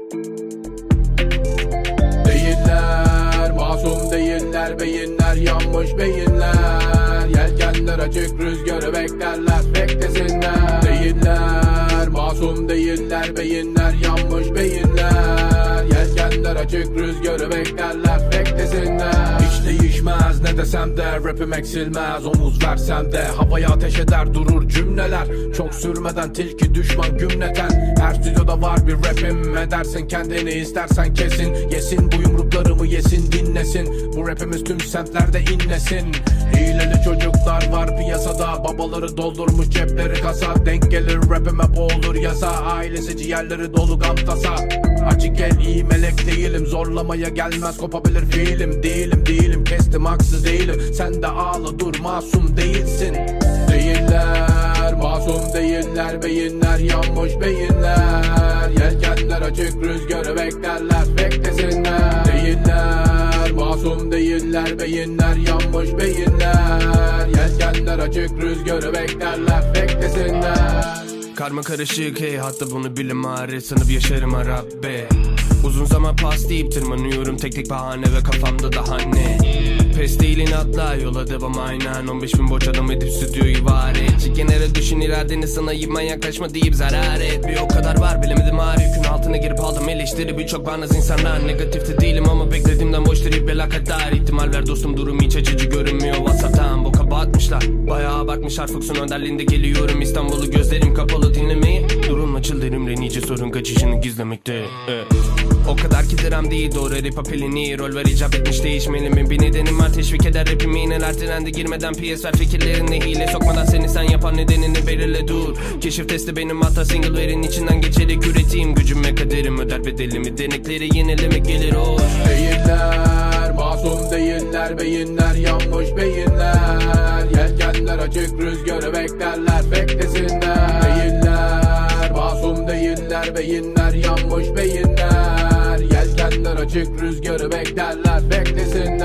Değiller, masum değiller, beyinler yanmış beyinler. Yelkenler açık, rüzgarı beklerler, beklesinler. Değiller, masum değiller, beyinler yanmış beyinler. Yelkenler açık, rüzgarı beklerler, beklesinler. Hiç değişmez ne desem de, rapim eksilmez. Omuz versem de havaya ateş eder durur cümleler. Çok sürmeden tilki düşman gümleten. Her stüdyoda var bir rapim, edersin kendini istersen kesin. Yesin bu yumruklarımı, yesin dinlesin. Bu rapimiz tüm semtlerde inlesin. Hileli çocuklar var piyasada, babaları doldurmuş cepleri kasa. Denk gelir rapime boğulur yasa, ailesi ciğerleri dolu gam tasa. Açık gel iyi melek değilim, zorlamaya gelmez kopabilir fiilim. Değilim kestim haksız değilim, sen de ağla dur masum değilsin. Değiller, masum değiller, beyinler yanmış beyinler. Yelkenler açık, rüzgarı beklerler, beklesinler. Değiller, masum değiller, beyinler yanmış beyinler. Yelkenler açık, rüzgarı beklerler, beklesinler. Karma karışık hey, hatta bunu bile maharet sanıp yaşarım Rabbe. Uzun zaman pas deyip tırmanıyorum tek tek bahane ve kafamda daha ne. Pes değil inatla yola devam aynen. 15.000 borç adam edip stüdyoyu var et. Çekenere düşün iradeni sana yıkma, yaklaşma deyip zarar et. Bir o kadar var bilemedim ağır yükün altına girip aldım eleştiri. Birçok bağnaz insanlar negatifte değilim ama beklediğimden boş trip ve lakatlar. İhtimal ver dostum durum hiç açıcı görünmüyor. Whatsapp'tan boka batmışlar, bayağı abartmışlar. Fuchs'un önderliğinde geliyorum İstanbul'u gözlerim kapalı dinlemeyi. Durum açıl derimle nice sorun kaçışını gizlemekte. O kadar ki dram değil doğru rap apelini. Rol ver icap etmiş değişmelimin bir nedenim var. Teşvik eder rapimi ineler trende girmeden. PS ver fikirlerine hile sokmadan seni sen yapan nedenini belirle dur. Keşif testi benim hatta single verin içinden geçerek üreteyim. Gücüm ve kaderim öder bedelimi, denekleri yenilemek gelir hoş. Değiller, masum değiller, beyinler yanmış beyinler. Yelkenler açık, rüzgarı beklerler, beklesinler. Değiller, masum değiller, beyinler yanmış beyinler. Yelkenler açık, rüzgarı beklerler, beklesinler.